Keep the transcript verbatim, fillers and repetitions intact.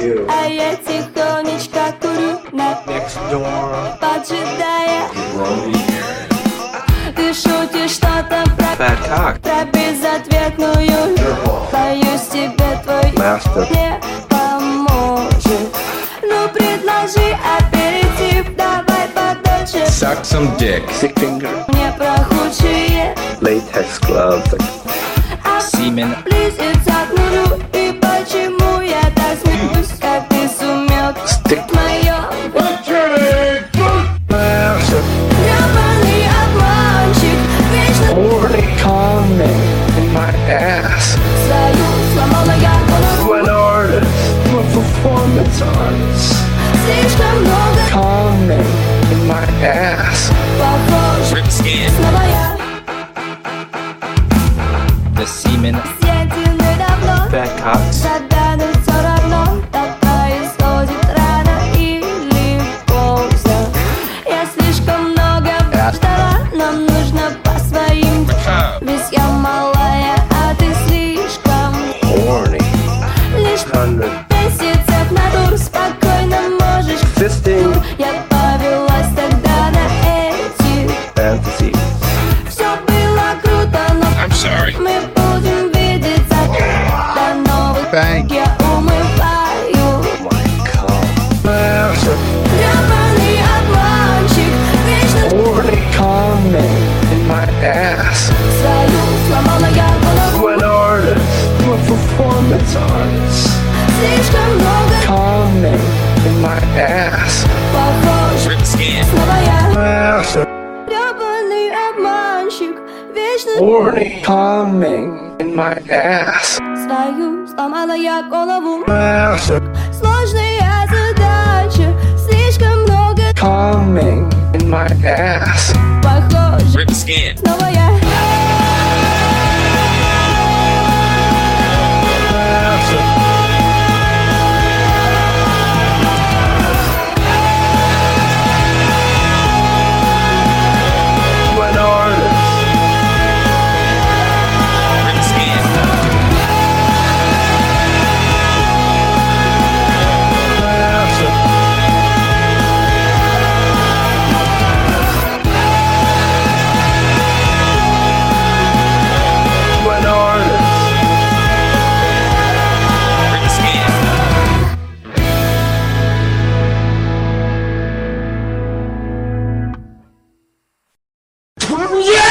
you. А я тихонечко курю на Next door. поджидая. Brody. Ты шутишь что-то про, Fat cock. про безответную. Боюсь, тебе твой Master. не поможет. Ну предложи аперитив, давай подольше. Suck some dick. Sick finger. Мне прохудшие, Latex gloves. Like а Semen. близится к нулю. И почему я так смеюсь, как ты сумел stick. мое Master. грёбаный обманщик, вечно Horny coming in my ass. свою сломала я голову. An artist. I'm a performance artist. Слишком много Coming in my ass. похож, Rip skin. снова я. The semen. Съедены давно, Fat cocks. задану все равно. Так происходит рано или поздно. Я слишком много ждала, нам нужно по своим. Ведь я малая, а ты слишком. Horny. Лишь Hundred. месяцев натур спокойно можешь. Fisting. Я повелась тогда на эти. Fantasy. Все было круто, но I'm sorry. мы будем видеться до новых. Thank Я умываю. My cum. Master. Грёбаный обманщик, вечно Horny coming in my ass. свою сломала я голову. An artist. I'm a performance artist. Слишком много Coming in my ass. похож, Rip skin. снова я. Master. Грёбаный обманщик, вечно Horny coming in my ass. свою сломала я голову. Master. Сложная задача, слишком много Coming in my ass. похож, Rip skin. снова я. Master. An artist. Rip skin. Master. An artist. Rip skin. Yeah!